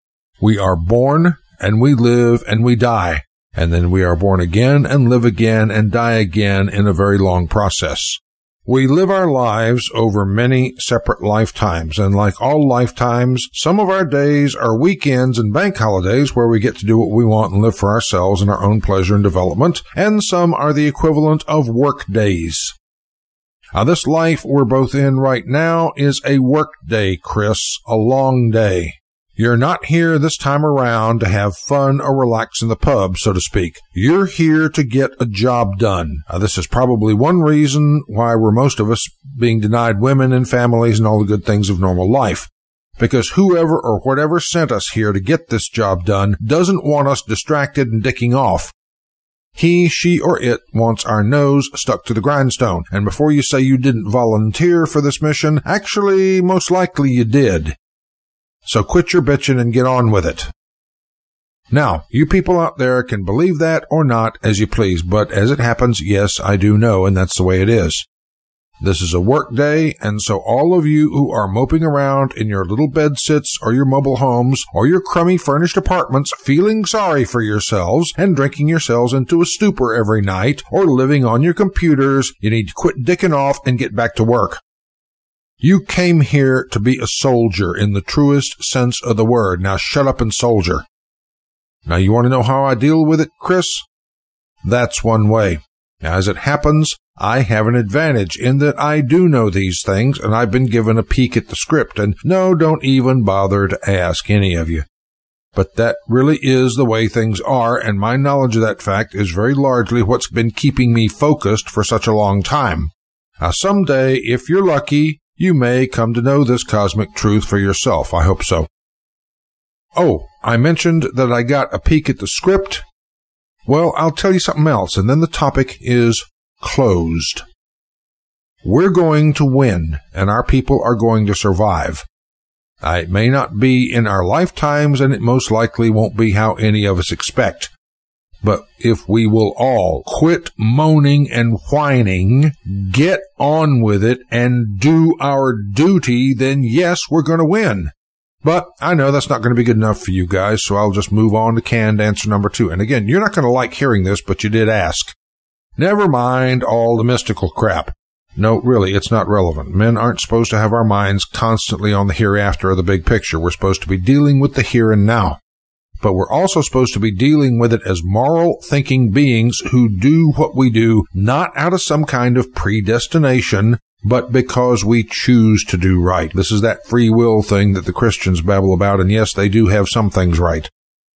We are born, and we live, and we die, and then we are born again, and live again, and die again in a very long process. We live our lives over many separate lifetimes, and like all lifetimes, some of our days are weekends and bank holidays where we get to do what we want and live for ourselves and our own pleasure and development, and some are the equivalent of work days. Now, this life we're both in right now is a work day, Chris, a long day. You're not here this time around to have fun or relax in the pub, so to speak. You're here to get a job done. Now, this is probably one reason why we're most of us being denied women and families and all the good things of normal life. Because whoever or whatever sent us here to get this job done doesn't want us distracted and dicking off. He, she, or it wants our nose stuck to the grindstone. And before you say you didn't volunteer for this mission, actually, most likely you did. So quit your bitching and get on with it. Now, you people out there can believe that or not as you please, but as it happens, yes, I do know, and that's the way it is. This is a work day, and so all of you who are moping around in your little bed sits or your mobile homes or your crummy furnished apartments feeling sorry for yourselves and drinking yourselves into a stupor every night or living on your computers, you need to quit dicking off and get back to work. You came here to be a soldier in the truest sense of the word. Now shut up and soldier. Now you want to know how I deal with it, Chris? That's one way. Now, as it happens, I have an advantage in that I do know these things, and I've been given a peek at the script, and no, don't even bother to ask any of you. But that really is the way things are, and my knowledge of that fact is very largely what's been keeping me focused for such a long time. Now, someday, if you're lucky, you may come to know this cosmic truth for yourself. I hope so. Oh, I mentioned that I got a peek at the script. Well, I'll tell you something else, and then the topic is closed. We're going to win, and our people are going to survive. It may not be in our lifetimes, and it most likely won't be how any of us expect. But if we will all quit moaning and whining, get on with it, and do our duty, then yes, we're going to win. But I know that's not going to be good enough for you guys, so I'll just move on to canned answer number two. And again, you're not going to like hearing this, but you did ask. Never mind all the mystical crap. No, really, it's not relevant. Men aren't supposed to have our minds constantly on the hereafter or the big picture. We're supposed to be dealing with the here and now. But we're also supposed to be dealing with it as moral thinking beings who do what we do, not out of some kind of predestination, but because we choose to do right. This is that free will thing that the Christians babble about, and yes, they do have some things right.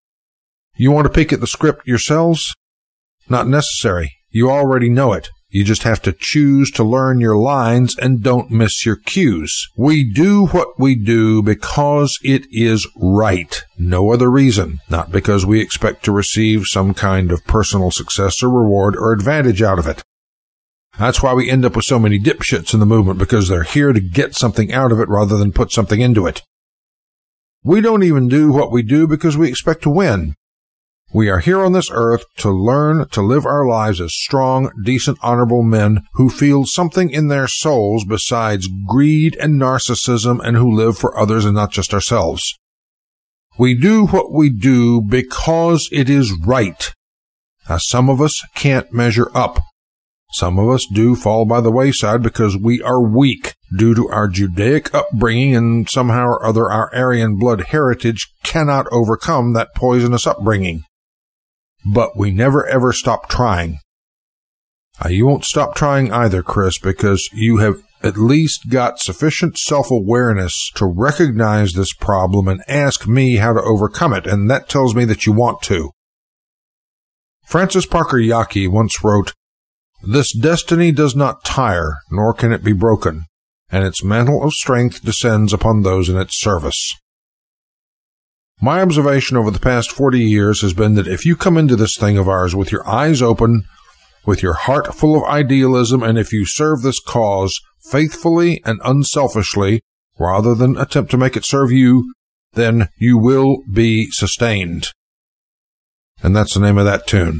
You want to peek at the script yourselves? Not necessary. You already know it. You just have to choose to learn your lines and don't miss your cues. We do what we do because it is right. No other reason. Not because we expect to receive some kind of personal success or reward or advantage out of it. That's why we end up with so many dipshits in the movement, because they're here to get something out of it rather than put something into it. We don't even do what we do because we expect to win. We are here on this earth to learn to live our lives as strong, decent, honorable men who feel something in their souls besides greed and narcissism, and who live for others and not just ourselves. We do what we do because it is right. Now, some of us can't measure up. Some of us do fall by the wayside because we are weak due to our Judaic upbringing, and somehow or other our Aryan blood heritage cannot overcome that poisonous upbringing. But we never ever stop trying. Now, you won't stop trying either, Chris, because you have at least got sufficient self-awareness to recognize this problem and ask me how to overcome it, and that tells me that you want to. Francis Parker Yockey once wrote, "This destiny does not tire, nor can it be broken, and its mantle of strength descends upon those in its service." My observation over the past forty years has been that if you come into this thing of ours with your eyes open, with your heart full of idealism, and if you serve this cause faithfully and unselfishly, rather than attempt to make it serve you, then you will be sustained. And that's the name of that tune.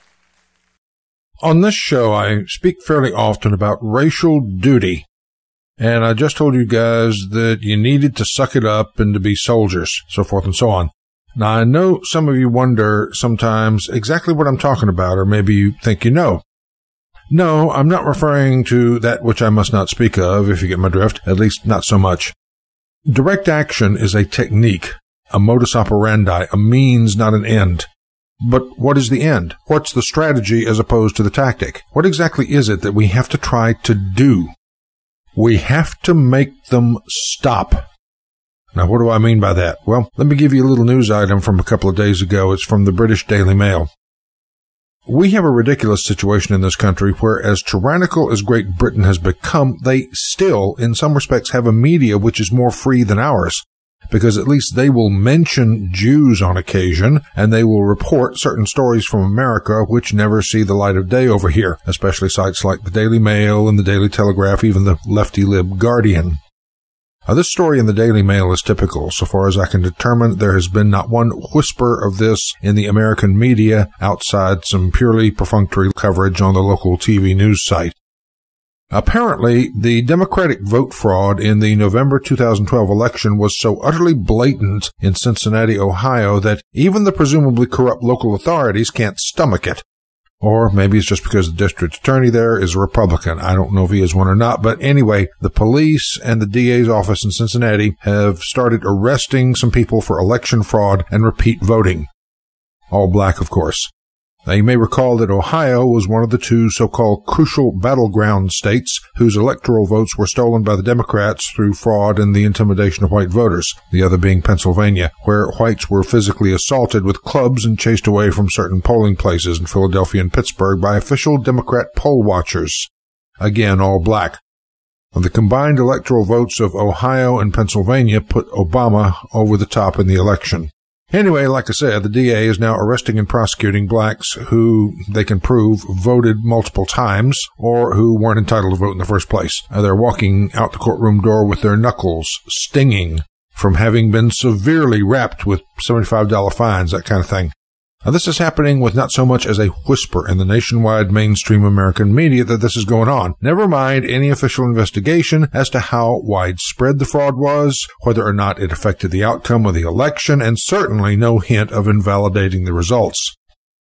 On this show, I speak fairly often about racial duty, And I just told you guys that you needed to suck it up and to be soldiers, so forth and so on. Now, I know some of you wonder sometimes exactly what I'm talking about, or maybe you think you know. No, I'm not referring to that which I must not speak of, if you get my drift, at least not so much. Direct action is a technique, a modus operandi, a means, not an end. But what is the end? What's the strategy as opposed to the tactic? What exactly is it that we have to try to do? We have to make them stop. Now, what do I mean by that? Well, let me give you a little news item from a couple of days ago. It's from the British Daily Mail. We have a ridiculous situation in this country where, as tyrannical as Great Britain has become, they still, in some respects, have a media which is more free than ours, because at least they will mention Jews on occasion, and they will report certain stories from America which never see the light of day over here, especially sites like the Daily Mail and the Daily Telegraph, even the lefty-lib Guardian. Now, this story in the Daily Mail is typical. So far as I can determine, there has been not one whisper of this in the American media outside some purely perfunctory coverage on the local T V news site. Apparently, the Democratic vote fraud in the November two thousand twelve election was so utterly blatant in Cincinnati, Ohio, that even the presumably corrupt local authorities can't stomach it. Or maybe it's just because the district attorney there is a Republican. I don't know if he is one or not. But anyway, the police and the D A's office in Cincinnati have started arresting some people for election fraud and repeat voting. All black, of course. Now, you may recall that Ohio was one of the two so-called crucial battleground states whose electoral votes were stolen by the Democrats through fraud and the intimidation of white voters, the other being Pennsylvania, where whites were physically assaulted with clubs and chased away from certain polling places in Philadelphia and Pittsburgh by official Democrat poll watchers. Again, all black. The combined electoral votes of Ohio and Pennsylvania put Obama over the top in the election. Anyway, like I said, the D A is now arresting and prosecuting blacks who they can prove voted multiple times or who weren't entitled to vote in the first place. They're walking out the courtroom door with their knuckles stinging from having been severely rapped with seventy-five dollars fines, that kind of thing. Now, this is happening with not so much as a whisper in the nationwide mainstream American media that this is going on. Never mind any official investigation as to how widespread the fraud was, whether or not it affected the outcome of the election, and certainly no hint of invalidating the results.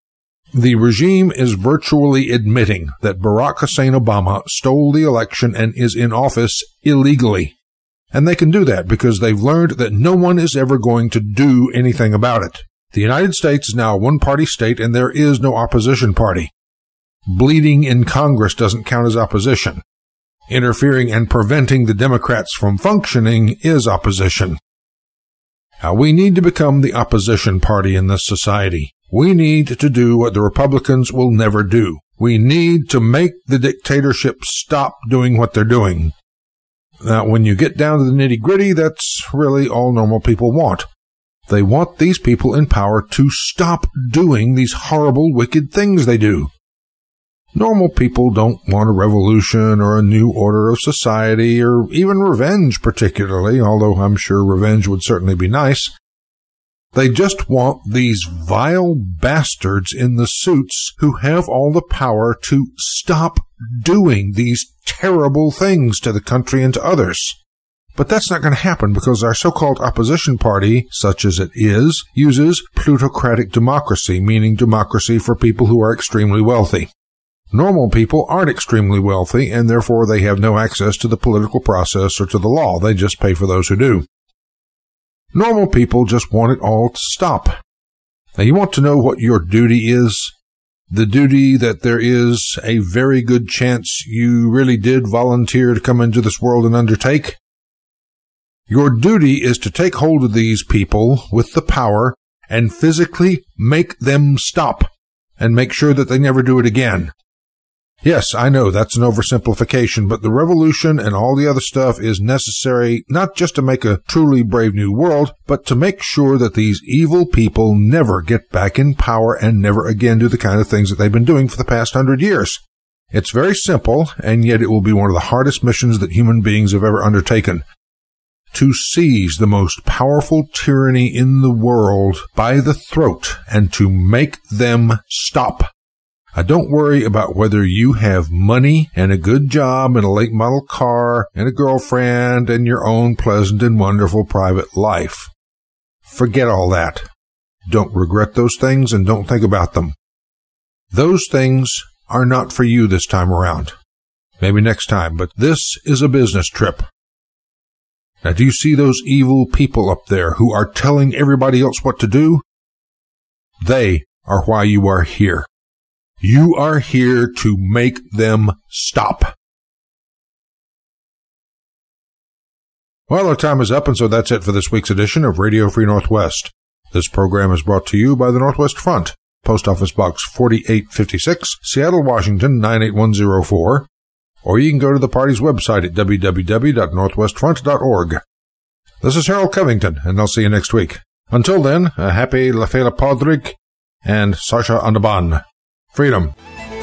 The regime is virtually admitting that Barack Hussein Obama stole the election and is in office illegally. And they can do that because they've learned that no one is ever going to do anything about it. The United States is now a one-party state, and there is no opposition party. Bleeding in Congress doesn't count as opposition. Interfering and preventing the Democrats from functioning is opposition. Now, we need to become the opposition party in this society. We need to do what the Republicans will never do. We need to make the dictatorship stop doing what they're doing. Now, when you get down to the nitty-gritty, that's really all normal people want. They want these people in power to stop doing these horrible, wicked things they do. Normal people don't want a revolution or a new order of society or even revenge particularly, although I'm sure revenge would certainly be nice. They just want these vile bastards in the suits who have all the power to stop doing these terrible things to the country and to others. But that's not going to happen because our so-called opposition party, such as it is, uses plutocratic democracy, meaning democracy for people who are extremely wealthy. Normal people aren't extremely wealthy, and therefore they have no access to the political process or to the law. They just pay for those who do. Normal people just want it all to stop. Now, you want to know what your duty is? The duty that there is a very good chance you really did volunteer to come into this world and undertake? Your duty is to take hold of these people with the power and physically make them stop and make sure that they never do it again. Yes, I know that's an oversimplification, but the revolution and all the other stuff is necessary not just to make a truly brave new world, but to make sure that these evil people never get back in power and never again do the kind of things that they've been doing for the past hundred years. It's very simple, and yet it will be one of the hardest missions that human beings have ever undertaken. To seize the most powerful tyranny in the world by the throat and to make them stop. I don't worry about whether you have money and a good job and a late model car and a girlfriend and your own pleasant and wonderful private life. Forget all that. Don't regret those things and don't think about them. Those things are not for you this time around. Maybe next time, but this is a business trip. Now, do you see those evil people up there who are telling everybody else what to do? They are why you are here. You are here to make them stop. Well, our time is up, and so that's it for this week's edition of Radio Free Northwest. This program is brought to you by the Northwest Front, Post Office Box forty-eight fifty-six, Seattle, Washington, nine eight one zero four, or you can go to the party's website at w w w dot northwest front dot org. This is Harold Covington, and I'll see you next week. Until then, a happy La Fela Podrig and Sasha Andaban. Freedom.